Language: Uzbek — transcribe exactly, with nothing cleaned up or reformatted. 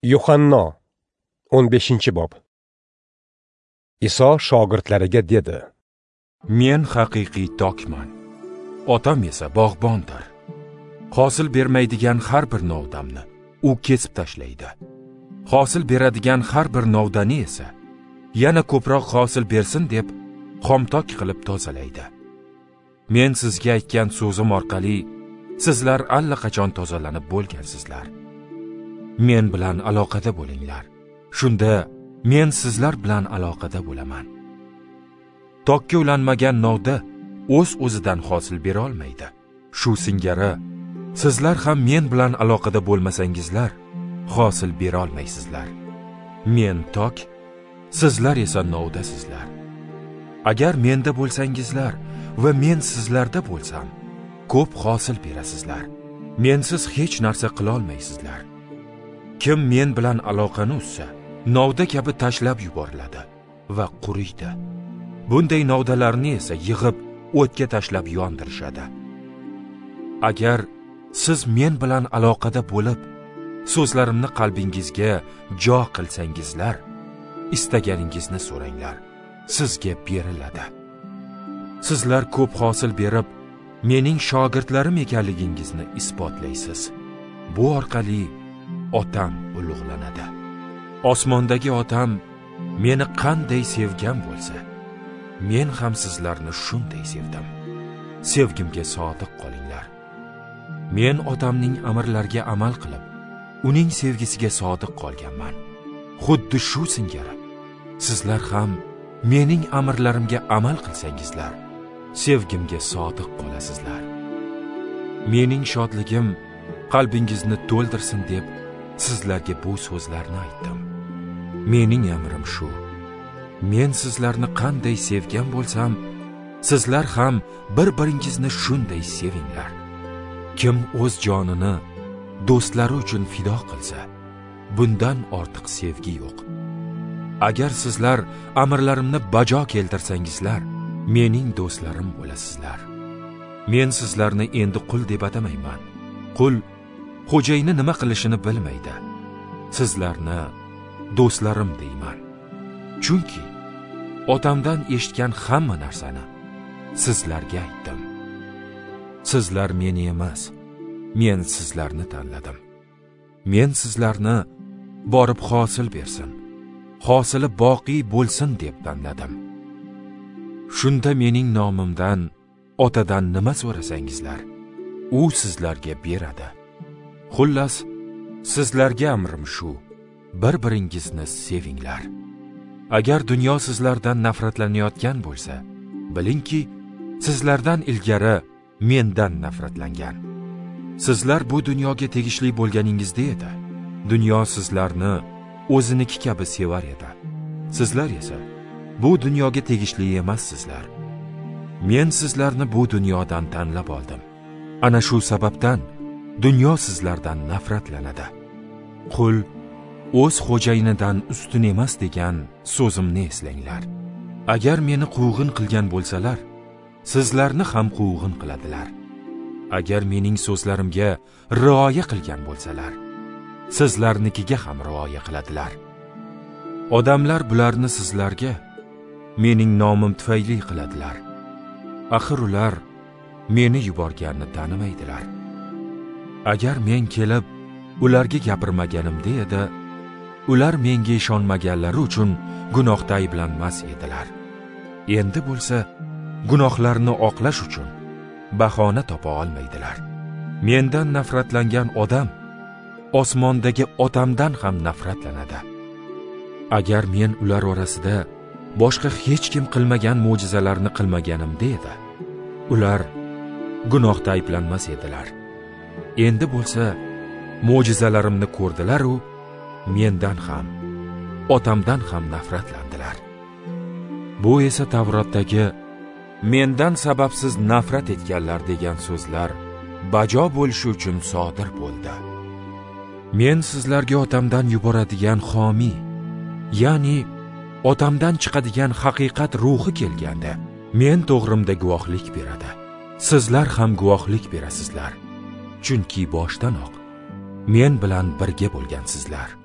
Yuhanno o'n beshinchi bob. Iso shogirdlariga dedi: Men haqiqiy tokman, otam esa bog'bondir. Hosil bermaydigan har bir novdamni u kesib tashlaydi. Hosil beradigan har bir novdani esa yana ko'proq hosil bersin deb xomtok qilib tozalaydi. Men sizga aytgan so'zim orqali sizlar allaqachon tozalanib bo'lgansizlar. Men bilan aloqada bo'linglar. Shunda men sizlar bilan aloqada bo'laman. Tokka ulanmagan novda o'z o'zidan hosil bera olmaydi. Shu singari sizlar ham men bilan aloqada bo'lmasangizlar, hosil bera olmaysizlar. Men tok, sizlar esa novdasizlar. Agar menda bo'lsangizlar va men sizlarda bo'lsam, ko'p hosil berasizlar. Mensiz hech narsa qila olmaysizlar. Kim men bilan aloqani uzsa, novda kabi tashlab yuboriladi va quriydi. Bunday novdalarni esa yig'ib o'tga tashlab yondirishadi. Agar siz men bilan aloqada bo'lib, so'zlarimni qalbingizga jo qilsangizlar, istaganingizni so'ranglar, sizga beriladi. Sizlar ko'p hosil berib, mening shogirdlarim ekanligingizni isbotlaysiz. Bu orqali otam ulug'lanadi. Osmondagi otam meni qanday sevgan bo'lsa, men ham sizlarni shunday sevdim. Sevgimga sodiq qolinglar. Men otamning amrlariga amal qilib, uning sevgisiga sodiq qolganman. Xuddi shu singari sizlar ham mening amrlarimga amal qilsangizlar, sevgimga sodiq qolasizlar. Mening shodligim qalbingizni to'ldirsin deb sizlarga bu so'zlarni aytdim. Mening amrim shu: men sizlarni qanday sevgan bo'lsam, sizlar ham bir-biringizni shunday sevinglar. Kim o'z jonini do'stlari uchun fido qilsa, bundan ortiq sevgi yo'q. Agar sizlar amrlarimni bajo keltirsangizlar, mening do'stlarim bo'lasizlar. Men sizlarni endi qul deb atamayman. Qul xo'jayini nima qilishini bilmaydi. Sizlarni do'stlarim deyman. Chunki otamdan eshitgan hamma narsani sizlarga aytdim. Sizlar meni emas, men sizlarni tanladim. Men sizlarni borib hosil bersin, hosili boqiy bo'lsin deb tanladim. Shunda mening nomimdan otadan nima so'rasangizlar, u sizlarga beradi. Xullas, sizlarga amrim shu: bir-biringizni sevinglar. Agar dunyo sizlardan nafratlanayotgan bo'lsa, bilingki, sizlardan ilgari mendan nafratlangan. Sizlar bu dunyoga tegishli bo'lganingizda edi. Dunyo sizlarni o'ziniki kabi sevar edi. Sizlar esa bu dunyoga tegishli emassizlar. Men sizlarni bu dunyodan tanlab oldim. Ana shu sababdan dunyo sizlardan nafratlanadi. Qul o'z xo'jayinidan ustun emas degan so'zimni eslanglar. Agar meni quvg'in qilgan bo'lsalar, sizlarni ham quvg'in qiladilar. Agar mening so'zlarimga rioya qilgan bo'lsalar, sizlarnikiga ham rioya qiladilar. Odamlar bularni sizlarga mening nomim tufayli qiladilar. Axir ular meni yuborganini tanimaydilar. Agar men kelib ularga gapirmaganimda edi, ular menga ishonmaganlari uchun gunohda ayblanmas edilar. Endi bo'lsa, gunohlarini oqlash uchun bahona topa olmaydilar. Mendan nafratlangan odam osmondagi otamdan ham nafratlanadi. Agar men ular orasida boshqa hech kim qilmagan mo'jizalarni qilmaganimda edi, ular gunohda ayblanmas edilar. Endi bo'lsa, mo'jizalarimni ko'rdilar u mendan ham, otamdan ham nafratlandilar. Bu esa Tavrotdagi mendan sababsiz nafrat etganlar degan so'zlar bajo bo'lishi uchun sodir bo'ldi. Men sizlarga otamdan yuboradigan xomiy, ya'ni otamdan chiqadigan haqiqat ruhi kelganda, men to'g'rimda guvohlik beradi. Sizlar ham guvohlik berasizlar. Chunki boshdanoq men bilan birga bo'lgansizlar.